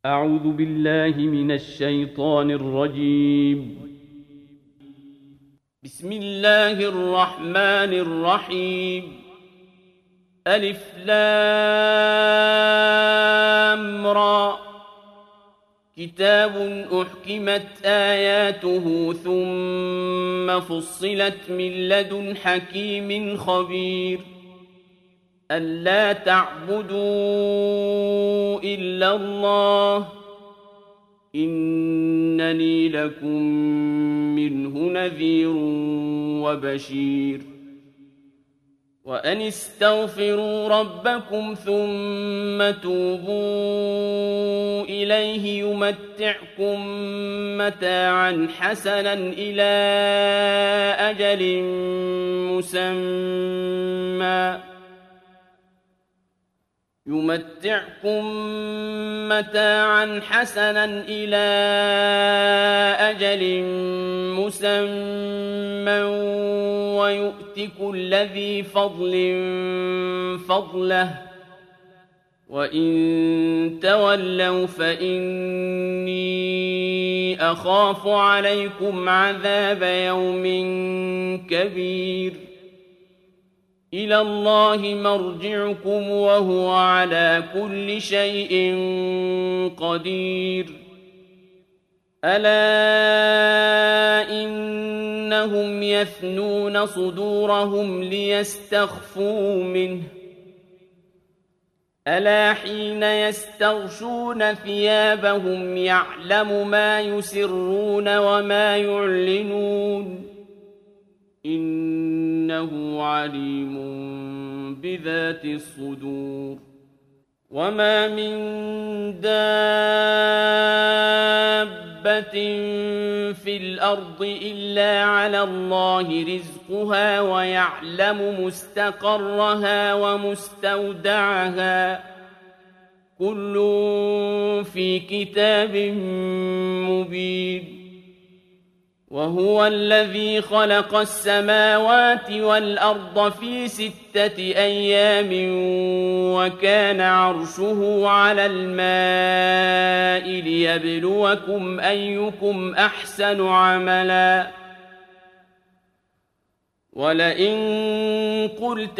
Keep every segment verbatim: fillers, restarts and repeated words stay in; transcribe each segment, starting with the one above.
أعوذ بالله من الشيطان الرجيم. بسم الله الرحمن الرحيم. ألف لام را. كتاب أحكمت آياته ثم فصلت من لدن حكيم خبير. ألا تعبدوا إلا الله إنني لكم منه نذير وبشير. وأن استغفروا ربكم ثم توبوا إليه يمتعكم متاعا حسنا إلى أجل مسمى يمتعكم متاعا حسنا إلى أجل مسمى ويؤت كل ذي فضل فضله وإن تولوا فإني أخاف عليكم عذاب يوم كبير. إلى الله مرجعكم وهو على كل شيء قدير. ألا إنهم يثنون صدورهم ليستخفوا منه ألا حين يستغشون ثيابهم يعلم ما يسرون وما يعلنون إنه عليم بذات الصدور. وما من دابة في الأرض إلا على الله رزقها ويعلم مستقرها ومستودعها كل في كتاب مبين. وهو الذي خلق السماوات والأرض في ستة أيام وكان عرشه على الماء ليبلوكم أيكم أحسن عملا. ولئن قلت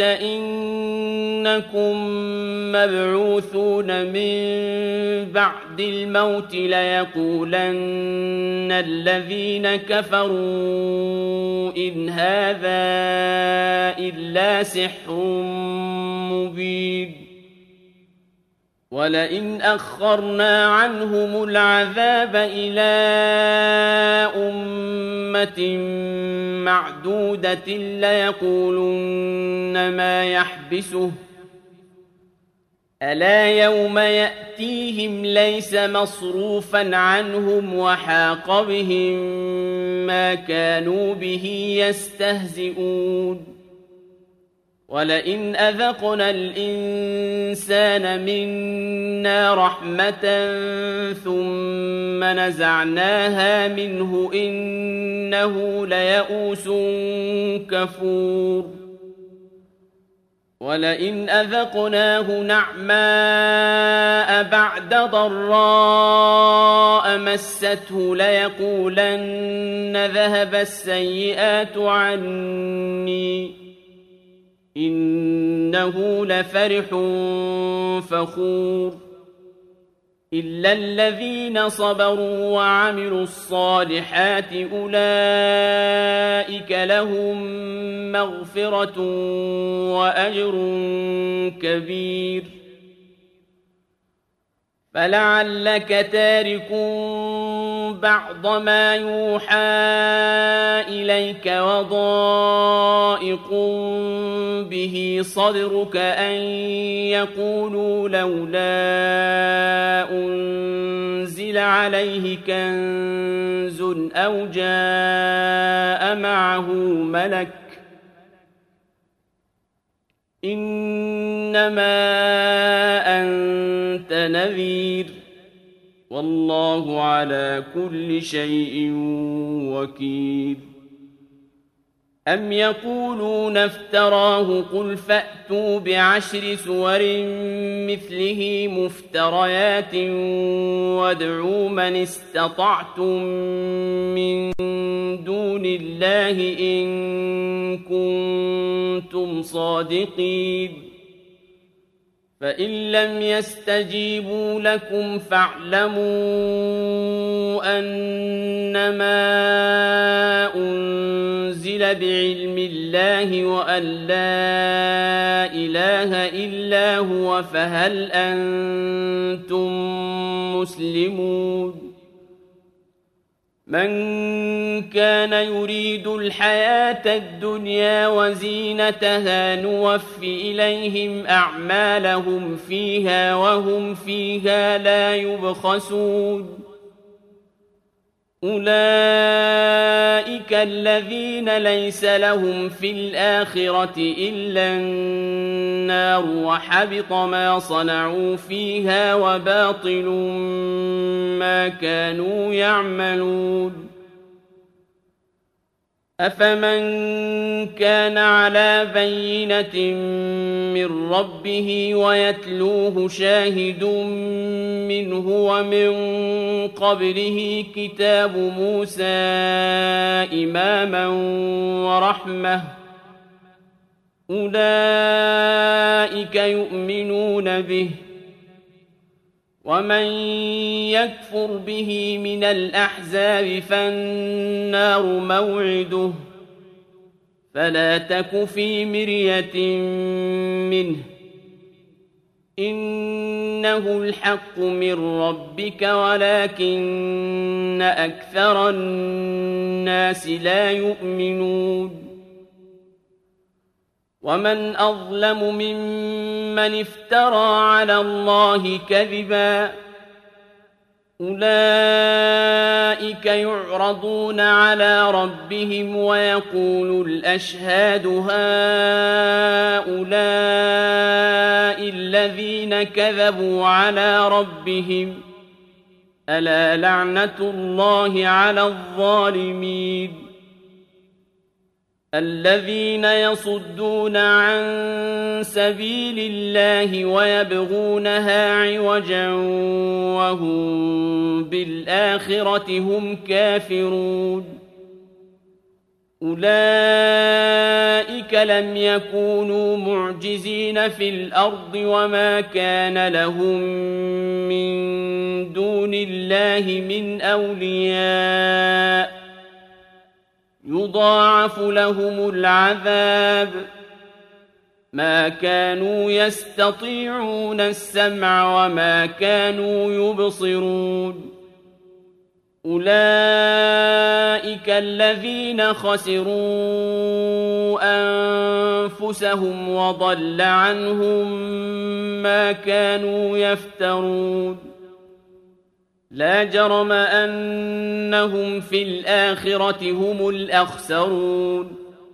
إنكم مبعوثون من بعد الموت ليقولن الذين كفروا إن هذا إلا سحر مبين. ولئن أخرنا عنهم العذاب إلى أمة معدودة ليقولن ما يحبسه ألا يوم يأتيهم ليس مصروفا عنهم وحاق بهم ما كانوا به يستهزئون. ولئن أذقنا الإنسان منا رحمة ثم نزعناها منه إنه ليئوس كفور. ولئن أذقناه نعماء بعد ضراء مسته ليقولن ذهب السيئات عني إنه لفرح فخور. إلا الذين صبروا وعملوا الصالحات أولئك لهم مغفرة وأجر كبير. فلعلك تارك بعض ما يوحى إليك وضائق به صدرك أن يقولوا لولا أنزل عليه كنز أو جاء معه ملك إنما أنت نذير والله على كل شيء وكيل. أم يقولون افتراه قل فأتوا بعشر سور مثله مفتريات وادعوا من استطعتم من دون الله إن كنتم صادقين فإن لم يستجيبوا لكم فاعلموا أنما أنزل بعلم الله وأن لا إله إلا هو فهل أنتم مسلمون من كان يريد الحياة الدنيا وزينتها نوف إليهم أعمالهم فيها وهم فيها لا يبخسون أولئك الذين ليس لهم في الآخرة إلا النار وحبط ما صنعوا فيها وباطل ما كانوا يعملون أفمن كان على بينة من ربه ويتلوه شاهد منه ومن قبله كتاب موسى إماما ورحمة أولئك يؤمنون به ومن يكفر به من الأحزاب فالنار موعده فلا تك في مرية منه إنه الحق من ربك ولكن أكثر الناس لا يؤمنون ومن أظلم ممن افترى على الله كذبا أولئك يعرضون على ربهم ويقول الأشهاد هؤلاء الذين كذبوا على ربهم ألا لعنة الله على الظالمين الذين يصدون عن سبيل الله ويبغونها عوجا وهم بالآخرة هم كافرون أولئك لم يكونوا معجزين في الأرض وما كان لهم من دون الله من أولياء يضاعف لهم العذاب ما كانوا يستطيعون السمع وما كانوا يبصرون أولئك الذين خسروا أنفسهم وضل عنهم ما كانوا يفترون لا جرم أنهم في الآخرة هم الأخسرون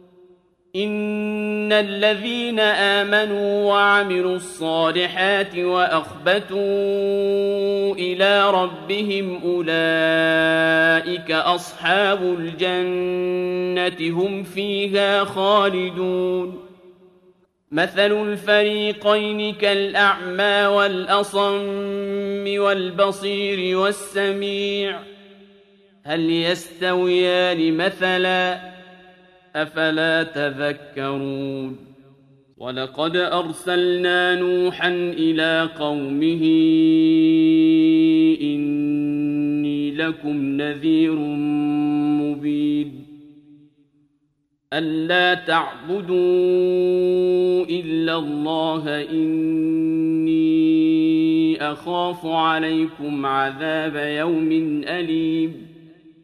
إن الذين آمنوا وعملوا الصالحات وأخبتوا إلى ربهم أولئك أصحاب الجنة هم فيها خالدون مثل الفريقين كالأعمى والأصم والبصير والسميع هل يستويان مثلا أفلا تذكرون ولقد أرسلنا نوحا إلى قومه إني لكم نذير مبين ألا تعبدوا إلا الله إني أخاف عليكم عذاب يوم أليم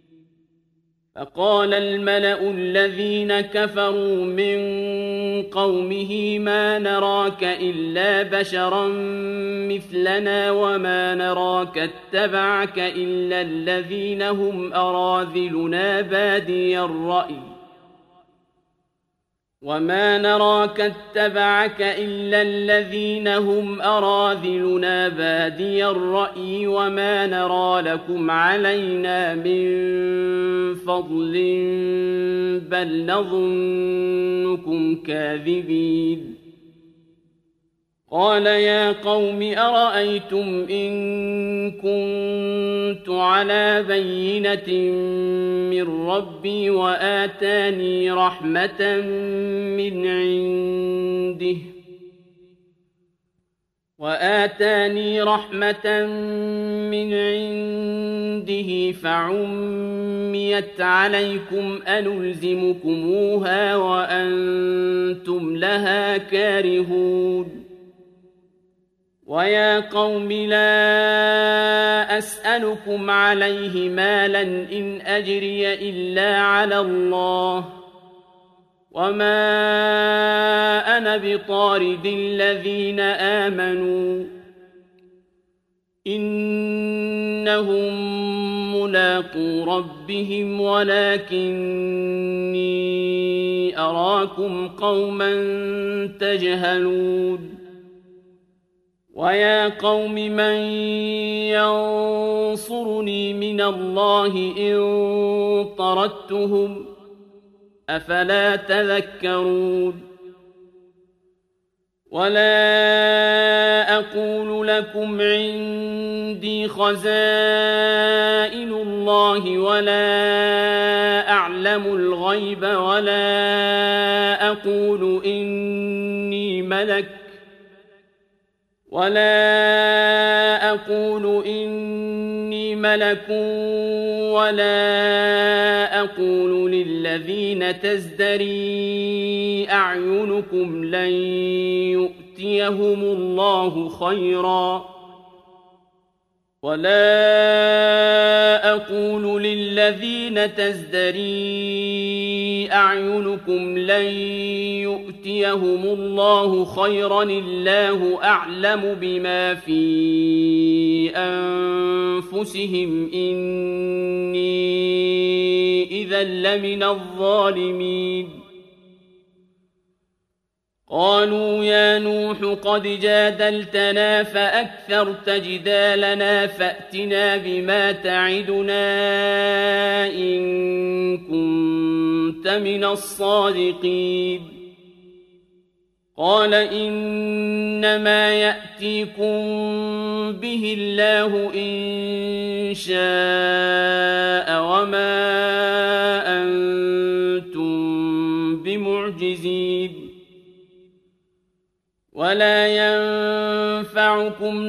فقال الملأ الذين كفروا من قومه ما نراك إلا بشرا مثلنا وما نراك اتبعك إلا الذين هم أراذلنا بادي الرأي وما نراك اتبعك إلا الذين هم أراذلنا بادي الرأي وما نرى لكم علينا من فضل بل نظنكم كاذبين قال يا قوم أرأيتم إن كنت على بينة من ربي وآتاني رحمة من عنده وآتاني رحمة من عنده فعميت عليكم أنلزمكموها وأنتم لها كارهون ويا قوم لا أسألكم عليه مالا إن أجري إلا على الله وما أنا بطارد الذين آمنوا إنهم ملاقو ربهم ولكني أراكم قوما تجهلون ويا قوم من ينصرني من الله إن طردتهم أفلا تذكرون ولا أقول لكم عندي خزائن الله ولا أعلم الغيب ولا أقول إني ملك ولا أقول إني ملك ولا أقول للذين تزدري أعينكم لن يؤتيهم الله خيرا ولا أقول للذين تزدري أعينكم لن يؤتيهم الله خيرا الله أعلم بما في أنفسهم إني إذا لمن الظالمين قالوا يا نوح قد جادلتنا فأكثرت جدالنا فأتنا بما تعدنا إن كنت من الصادقين قال إنما يأتيكم به الله إن شاء وما أنتم بمعجزين ولا ينفعكم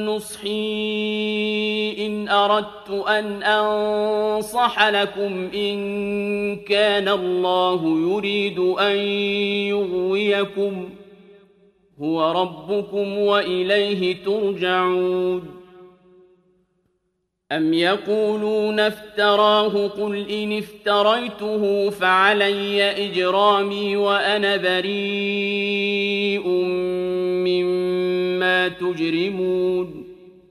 نصحي إن أردت أن أنصح لكم إن كان الله يريد أن يغويكم هو ربكم وإليه ترجعون أم يقولون افتراه قل إن افتريته فعلي إجرامي وأنا بريء مما تجرمون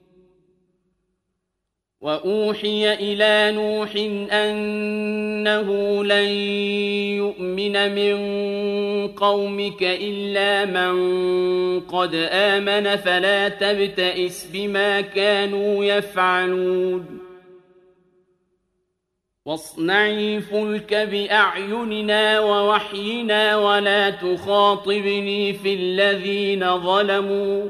وأوحي إلى نوح أنه لن يؤمن من قومك إلا من قد آمن فلا تبتئس بما كانوا يفعلون واصنعي الفلك بأعيننا ووحينا ولا تخاطبني في الذين ظلموا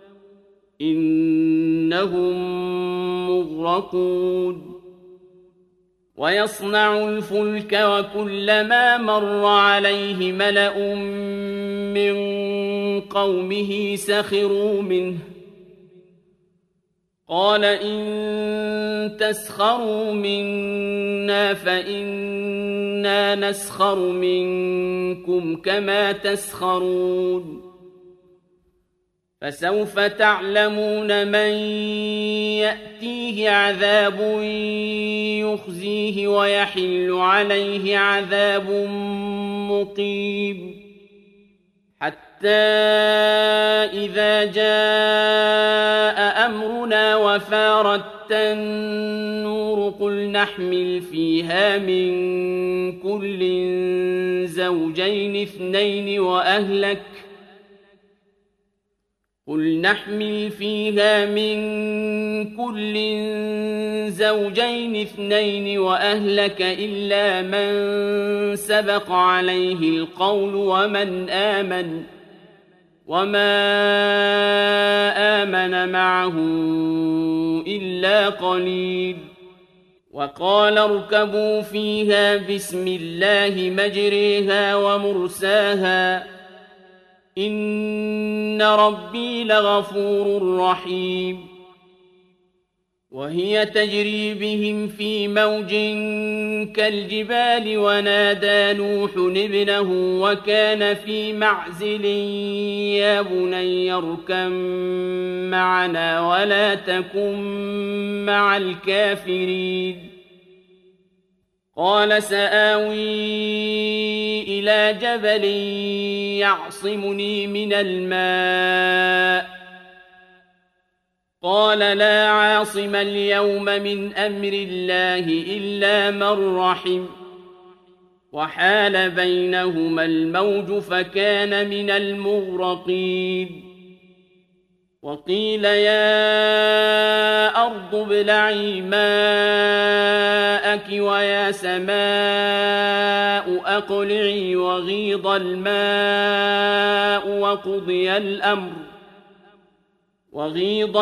إنهم مغرقون ويصنع الفلك وكلما مر عليه ملأ من قومه سخروا منه قال إن تسخروا منا فإنا نسخر منكم كما تسخرون فسوف تعلمون من يأتيه عذاب يخزيه ويحل عليه عذاب مقيم حتى إذا جاء أمرنا وفارت النور قل نحمل فيها من كل زوجين اثنين وأهلك قل نحمل فيها من كل زوجين اثنين وأهلك إلا من سبق عليه القول ومن آمن وما آمن معه إلا قليل وقال اركبوا فيها بسم الله مجريها ومرساها إن ربي لغفور رحيم وهي تجري بهم في موج كالجبال ونادى نوح ابنه وكان في معزل يا بني اركب معنا ولا تكن مع الكافرين قال سآوي إلى جبل يعصمني من الماء قال لا عاصم اليوم من أمر الله إلا من رحم وحال بينهما الموج فكان من المغرقين وقيل يا أرض ابلعي ماءك ويا سماء أقلعي وغيض الماء وقضي الأمر وغيض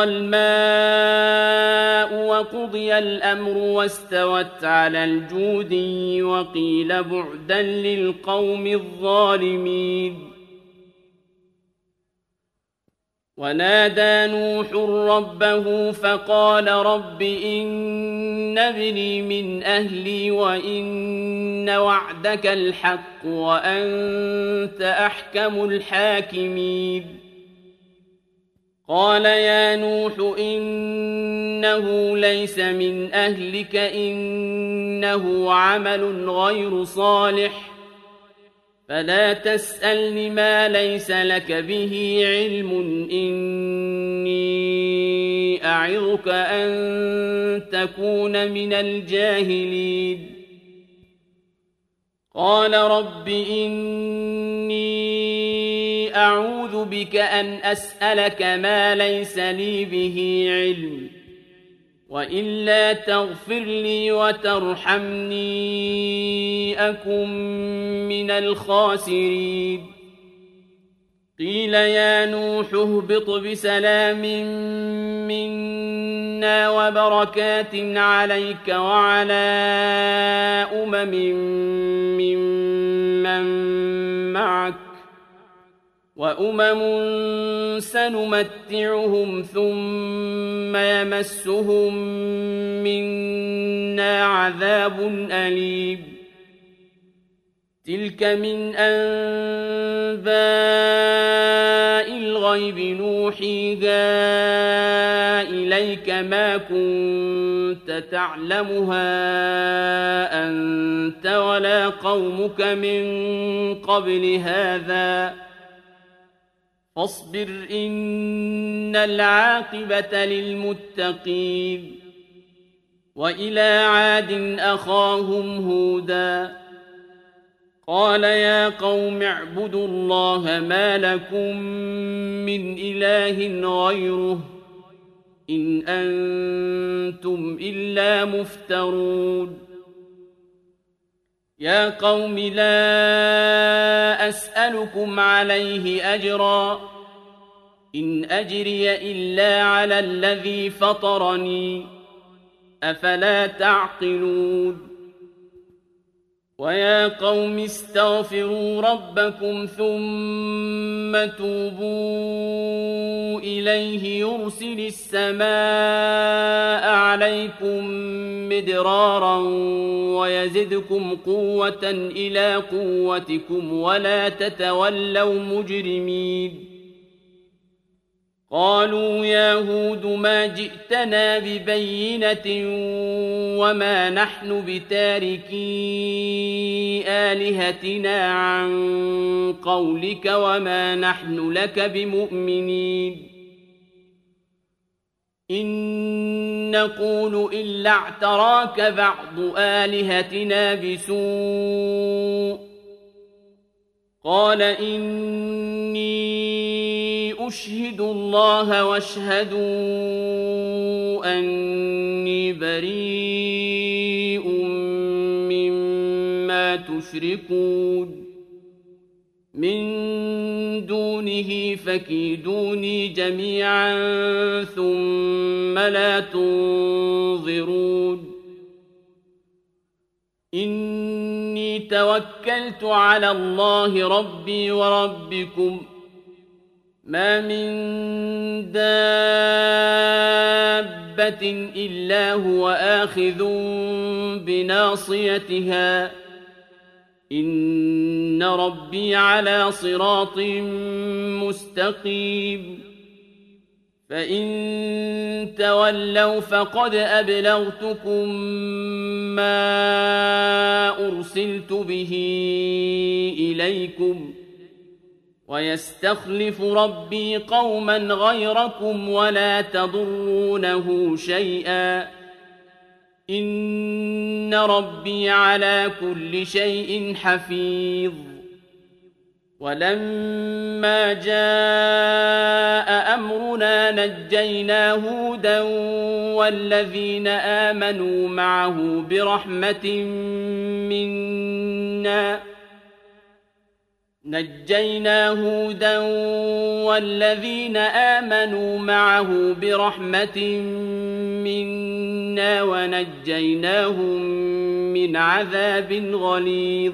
الماء وقضي الأمر واستوت على الجودي وقيل بعدا للقوم الظالمين ونادى نوح ربه فقال رب إن ابني من أهلي وإن وعدك الحق وأنت أحكم الحاكمين قال يا نوح إنه ليس من أهلك إنه عمل غير صالح فلا تسألني ما ليس لك به علم إني أعظك أن تكون من الجاهلين قال رب إني أعوذ بك أن أسألك ما ليس لي به علم وإلا تغفر لي وترحمني أكن من الخاسرين قيل يا نوح اهبط بسلام منا وبركات عليك وعلى أمم ممن معك وأمم سنمتعهم ثم يمسهم منا عذاب أليم تلك من أنباء الغيب نوحيها إليك ما كنت تعلمها أنت ولا قومك من قبل هذا فاصبر إن العاقبة للمتقين وإلى عاد أخاهم هودا قال يا قوم اعبدوا الله ما لكم من إله غيره إن أنتم إلا مفترون يا قوم لا أسألكم عليه أجرا إن أجري إلا على الذي فطرني أفلا تعقلون ويا قوم استغفروا ربكم ثم توبوا إليه يرسل السماء عليكم مدرارا ويزدكم قوة إلى قوتكم ولا تتولوا مجرمين قالوا يا هود ما جئتنا ببينة وما نحن بتاركي آلهتنا عن قولك وما نحن لك بمؤمنين إن نقول إلا اعتراك بعض آلهتنا بسوء قال إني أشهد الله واشهدوا أني بريء مما تشركون من دونه فكيدوني جميعا ثم لا تنظرون إني توكلت على الله ربي وربكم ما من دابة إلا هو آخذ بناصيتها إن ربي على صراط مستقيم فإن تولوا فقد أبلغتكم ما أرسلت به إليكم ويستخلف ربي قوما غيركم ولا تضرونه شيئا إن ربي على كل شيء حفيظ ولما جاء أمرنا نجينا هودا والذين آمنوا معه برحمة منا نجينا هودا والذين آمنوا معه برحمة منا ونجيناهم من عذاب غليظ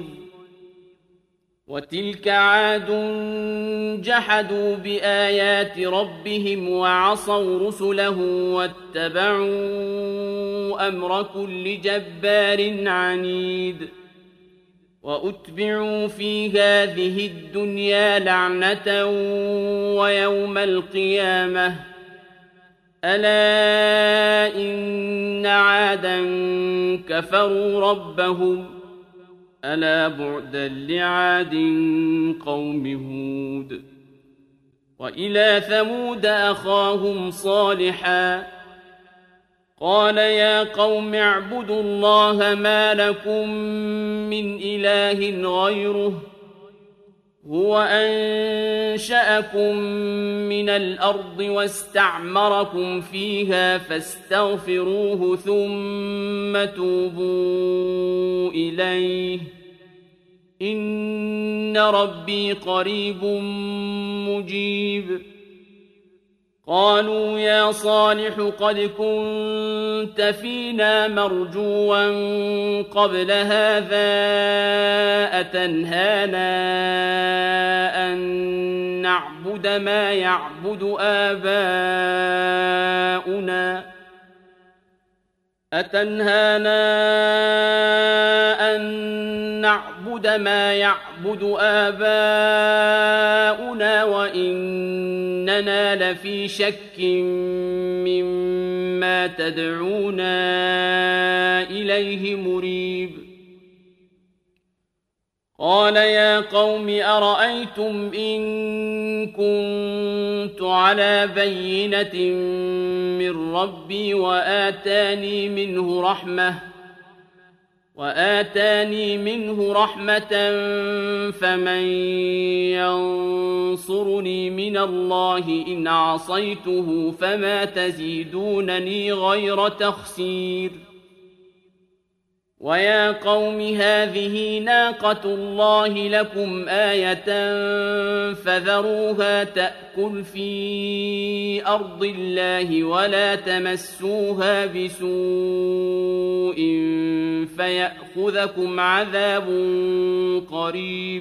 وتلك عاد جحدوا بآيات ربهم وعصوا رسله واتبعوا أمر كل جبار عنيد وأتبعوا في هذه الدنيا لعنة ويوم القيامة ألا إن عادا كفروا ربهم ألا بعدا لعاد قوم هود وإلى ثمود أخاهم صالحا قال يا قوم اعبدوا الله ما لكم من إله غيره هو أنشأكم من الأرض واستعمركم فيها فاستغفروه ثم توبوا إليه إن ربي قريب مجيب قالوا يا صالح قد كنت فينا مرجوا قبل هذا أتنهانا أن نعبد ما يعبد آباؤنا أتنهانا أن نعبد ما يعبد آباؤنا وإننا لفي شك مما تدعونا إليه مريب قال يا قوم أرأيتم إن كنت على بينة من ربي وآتاني منه رحمة وآتاني منه رحمة فمن ينصرني من الله إن عصيته فما تزيدونني غير تخسير ويا قوم هذه ناقة الله لكم آية فذروها تأكل في أرض الله ولا تمسوها بسوء فيأخذكم عذاب قريب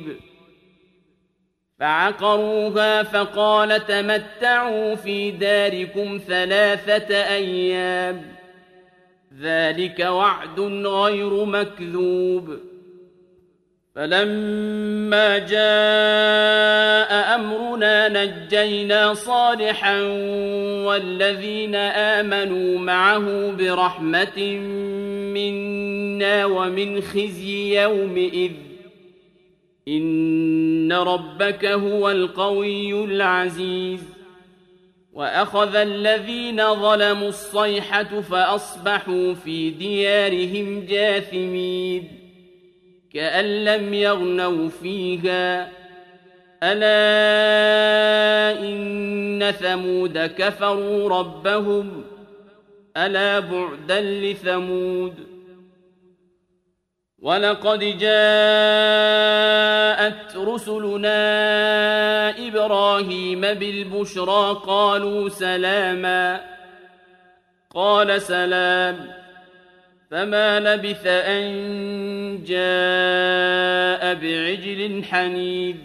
فعقروها فقال تمتعوا في داركم ثلاثة أيام ذلك وعد غير مكذوب فلما جاء أمرنا نجينا صالحا والذين آمنوا معه برحمة منا ومن خزي يومئذ إن ربك هو القوي العزيز وأخذ الذين ظلموا الصيحة فأصبحوا في ديارهم جاثمين كأن لم يغنوا فيها ألا إن ثمود كفروا ربهم ألا بعدا لثمود ولقد جاءت رسلنا إبراهيم بالبشرى قالوا سلاما قال سلام فما لبث أن جاء بعجل حنيذ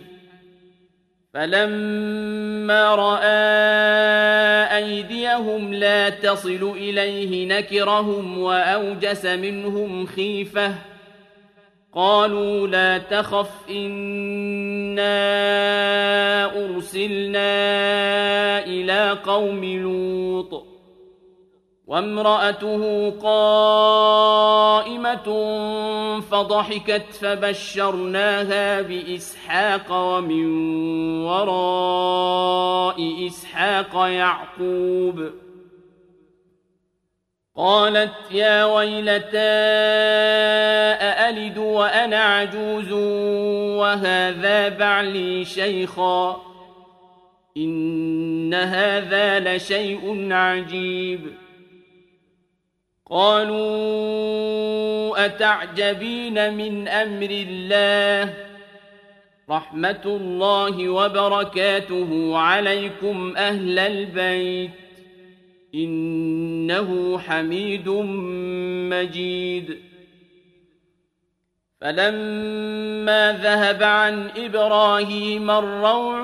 فلما رأى أيديهم لا تصل إليه نكرهم وأوجس منهم خيفة قالوا لا تخف إنا أرسلنا إلى قوم لوط وامرأته قائمة فضحكت فبشرناها بإسحاق ومن وراء إسحاق يعقوب قالت يا ويلتى أألد وأنا عجوز وهذا بعلي شيخا إن هذا لشيء عجيب قالوا أتعجبين من أمر الله رحمة الله وبركاته عليكم أهل البيت إنه حميد مجيد فلما ذهب عن إبراهيم الروع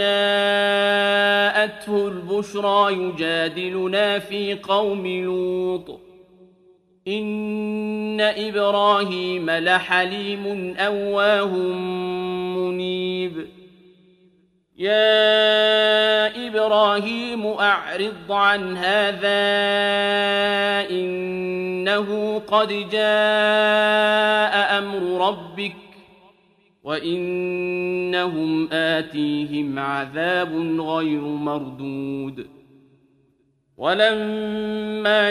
وجاءته البشرى يجادلنا في قوم لوط إن إبراهيم لحليم أواه منيب يا إبراهيم أعرض عن هذا إنه قد جاء أمر ربك وإنهم آتيهم عذاب غير مردود ولما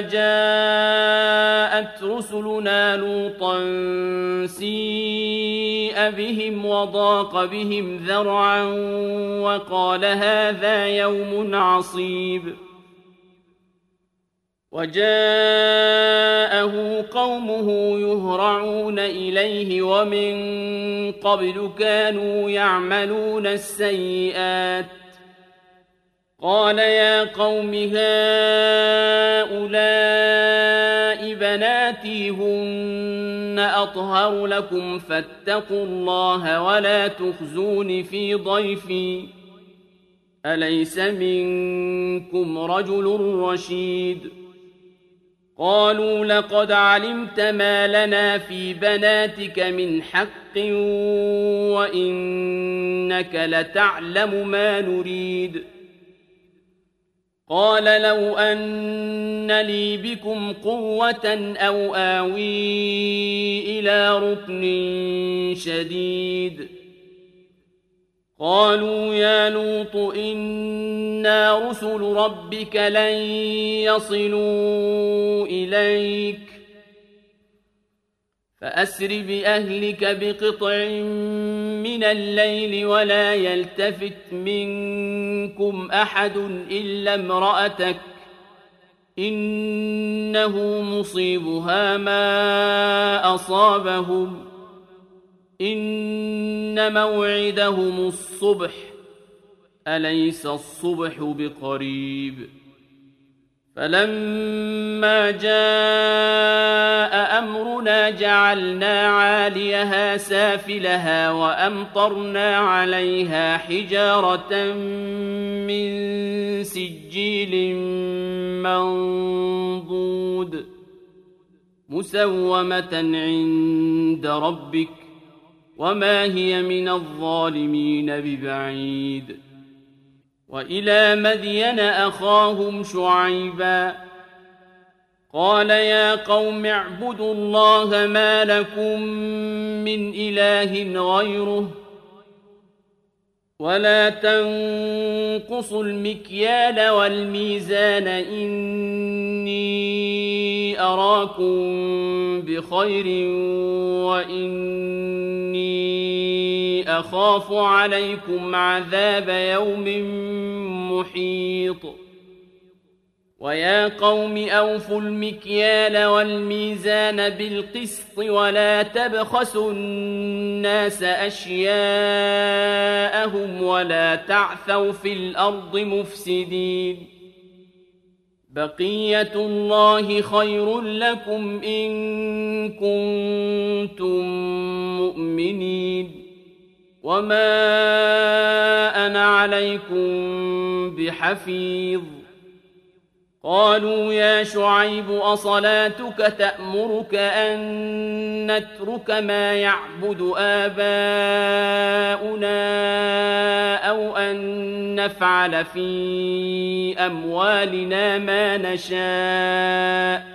جاءت رسلنا لوطا سيء بهم وضاق بهم ذرعا وقال هذا يوم عصيب وجاءه قومه يهرعون إليه ومن قبل كانوا يعملون السيئات قال يا قوم هؤلاء بناتي هن أطهر لكم فاتقوا الله ولا تخزون في ضيفي أليس منكم رجل رشيد قالوا لقد علمت ما لنا في بناتك من حق وإنك لتعلم ما نريد قال لو أن لي بكم قوة أو آوي إلى ركن شديد قالوا يا لوط إنا رسل ربك لن يصلوا إليك فأسر بأهلك بقطع من الليل ولا يلتفت منكم أحد إلا امرأتك إنه مصيبها ما أصابهم إن موعدهم الصبح أليس الصبح بقريب فلما جاء أمرنا جعلنا عاليها سافلها وأمطرنا عليها حجارة من سجيل منضود مسومة عند ربك وما هي من الظالمين ببعيد. وإلى مدين أخاهم شعيبا قال يا قوم اعبدوا الله ما لكم من إله غيره ولا تنقصوا المكيال والميزان إني أراكم بخير وإني أخاف عليكم عذاب يوم محيط. ويا قوم أوفوا المكيال والميزان بالقسط ولا تبخسوا الناس أشياءهم ولا تعثوا في الأرض مفسدين. بقية الله خير لكم إن كنتم مؤمنين وما أنا عليكم بحفيظ. قالوا يا شعيب أصلاتك تأمرك أن نترك ما يعبد آباؤنا أو أن نفعل في أموالنا ما نشاء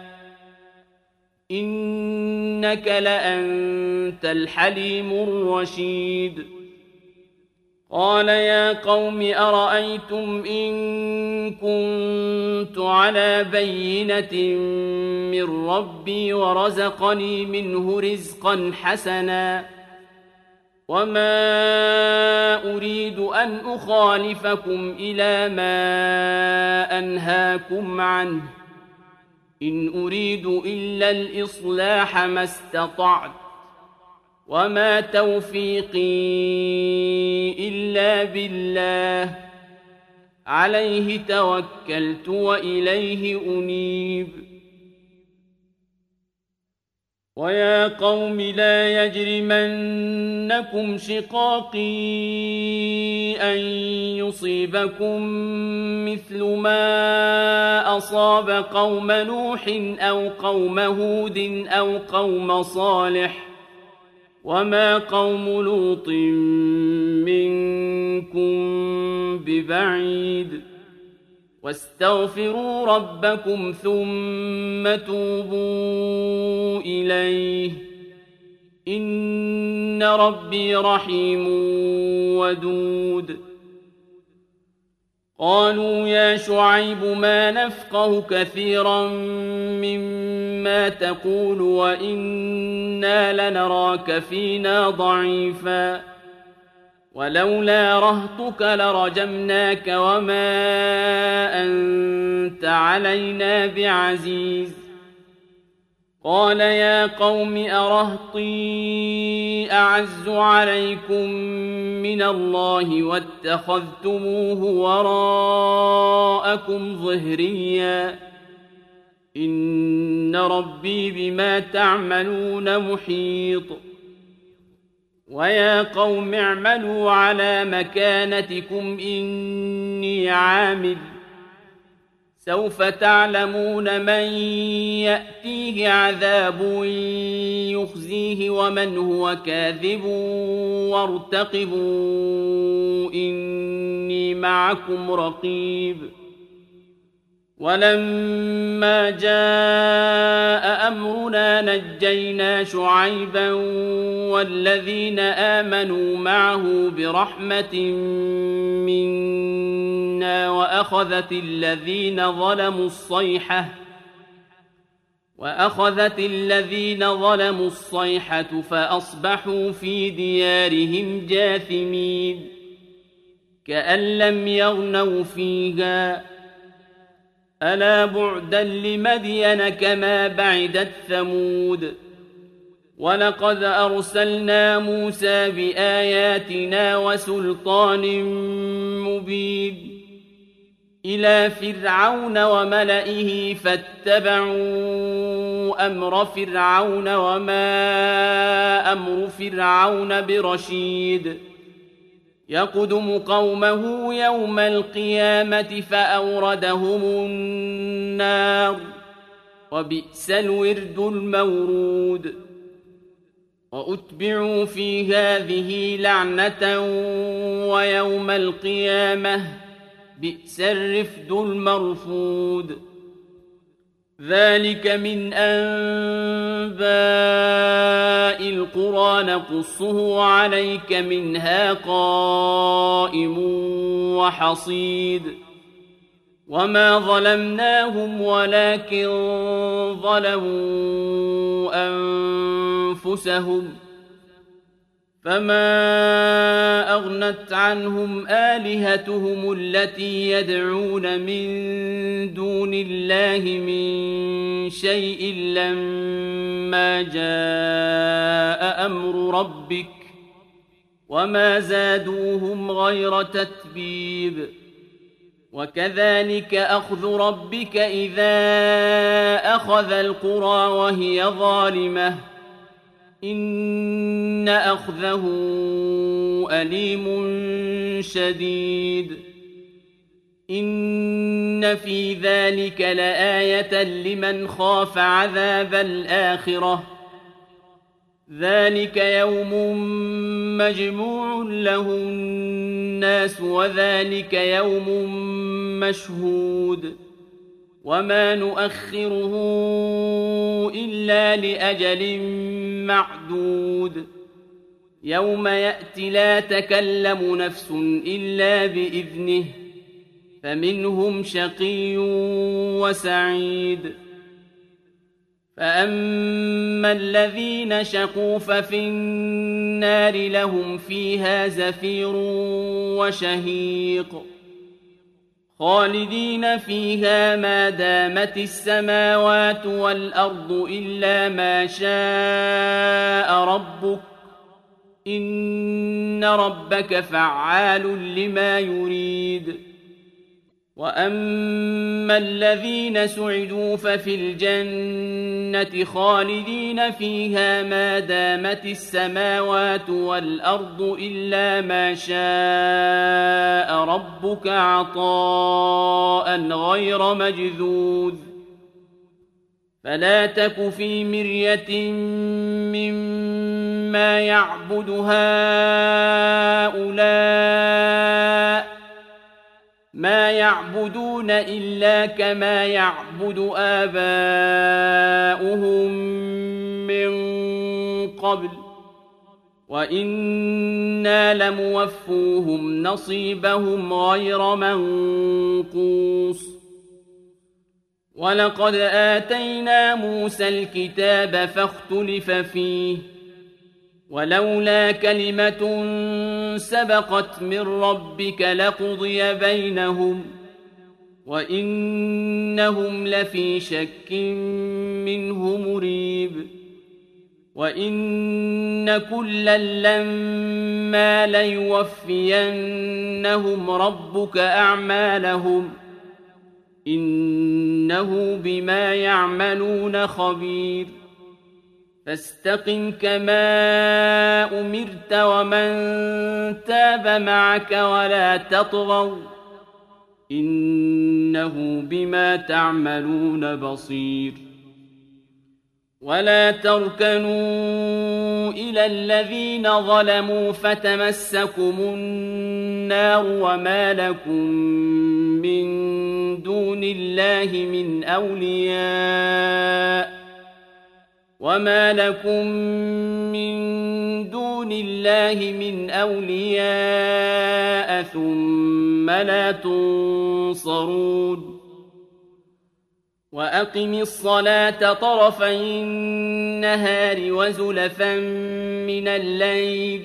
إنك لأنت الحليم الرشيد. قال يا قوم أرأيتم إن كنت على بينة من ربي ورزقني منه رزقا حسنا وما أريد أن أخالفكم إلى ما أنهاكم عنه إن أريد إلا الإصلاح ما استطعت وما توفيقي إلا بالله عليه توكلت وإليه أنيب. ويا قوم لا يجرمنكم شقاقي أن يصيبكم مثل ما أصاب قوم نوح أو قوم هود أو قوم صالح وما قوم لوط منكم ببعيد. واستغفروا ربكم ثم توبوا إليه إن ربي رحيم ودود. قالوا يا شعيب ما نفقه كثيرا مما تقول وإنا لنراك فينا ضعيفا ولولا رهطك لرجمناك وما أنت علينا بعزيز. قال يا قوم أرهطي أعز عليكم من الله واتخذتموه وراءكم ظهريا إن ربي بما تعملون محيط. ويا قوم اعملوا على مكانتكم إني عامل سوف تعلمون من يأتيه عذاب يخزيه ومن هو كاذب وارتقبوا إني معكم رقيب. ولما جاء أمرنا نجينا شعيبا والذين آمنوا معه برحمة منا وأخذت الذين ظلموا الصيحة وأخذت الذين ظلموا الصيحة فأصبحوا في ديارهم جاثمين كأن لم يغنوا فيها ألا بعدا لمدين كما بعدت ثمود. ولقد أرسلنا موسى بآياتنا وسلطان مبين إلى فرعون وملئه فاتبعوا أمر فرعون وما أمر فرعون برشيد. يقدم قومه يوم القيامة فأوردهم النار وبئس الورد المورود. وأتبعوا في هذه لعنة ويوم القيامة بئس الرفد المرفود. ذلك من أنباء القرى نقصه عليك منها قائم وحصيد. وما ظلمناهم ولكن ظلموا أنفسهم فما أغنت عنهم آلهتهم التي يدعون من دون الله من شيء لما جاء أمر ربك وما زادوهم غير تتبيب. وكذلك أخذ ربك إذا أخذ القرى وهي ظالمة إن أخذه أليم شديد. إن في ذلك لآية لمن خاف عذاب الآخرة ذلك يوم مجموع له الناس وذلك يوم مشهود وما نؤخره إلا لأجل معدود. يوم يأتي لا تكلم نفس إلا بإذنه فمنهم شقي وسعيد. فأما الذين شقوا ففي النار لهم فيها زفير وشهيق خالدين فيها ما دامت السماوات والأرض إلا ما شاء ربك إن ربك فعال لما يريد. وأما الذين سعدوا ففي الجنة خالدين فيها ما دامت السماوات والأرض إلا ما شاء ربك عطاء غير مجذوذ. فلا تك في مرية مما يعبد هؤلاء ما يعبدون إلا كما يعبد آباؤهم من قبل وإنا لموفوهم نصيبهم غير منقوص. ولقد آتينا موسى الكتاب فاختلف فيه ولولا كلمة سبقت من ربك لقضي بينهم وإنهم لفي شك منه مريب. وإن كلا لما ليوفينهم ربك أعمالهم إنه بما يعملون خبير. فاستقم كما أمرت ومن تاب معك ولا تطغوا إنه بما تعملون بصير. ولا تركنوا إلى الذين ظلموا فتمسكم النار وما لكم من دون الله من أولياء وما لكم من دون الله من أولياء ثم لا تنصرون. وأقم الصلاة طرفي النهار وزلفا من الليل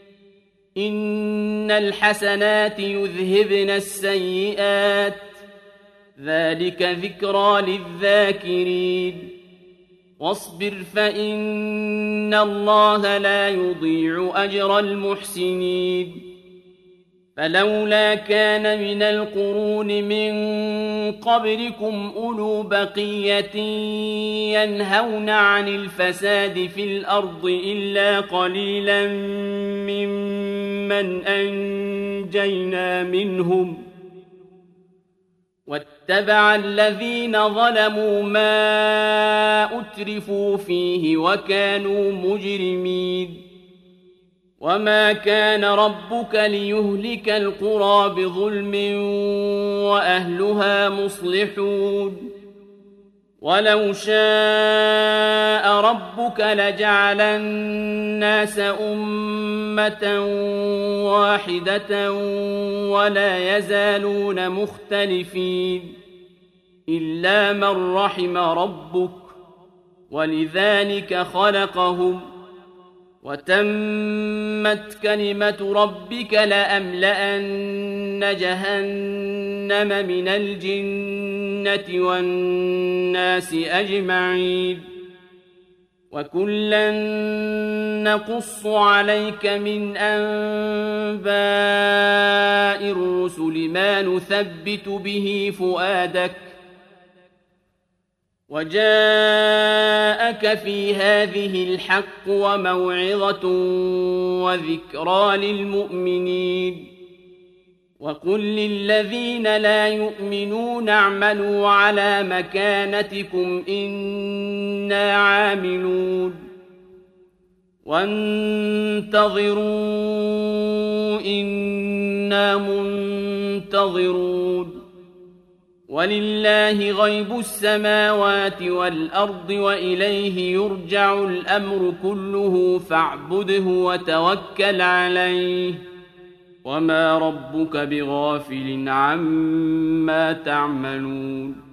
إن الحسنات يذهبن السيئات ذلك ذكرى للذاكرين. واصبر فإن الله لا يضيع أجر المحسنين. فلولا كان من القرون من قبلكم أولو بقية ينهون عن الفساد في الأرض إلا قليلا ممن أنجينا منهم واتبع الذين ظلموا ما أترفوا فيه وكانوا مجرمين وما كان ربك ليهلك القرى بظلم وأهلها مصلحون ولو شاء ربك لجعل الناس أمة واحدة ولا يزالون مختلفين إلا من رحم ربك ولذلك خلقهم وتمت كلمة ربك لأملأن جهنم من الجنة والناس أجمعين وكلا نقص عليك من أنباء الرسل ما نثبت به فؤادك وجاءك في هذه الحق وموعظة وذكرى للمؤمنين وقل للذين لا يؤمنون اعملوا على مكانتكم إنا عاملون وانتظروا إنا منتظرون ولله غيب السماوات والأرض وإليه يرجع الأمر كله فاعبده وتوكل عليه وما ربك بغافل عما تعملون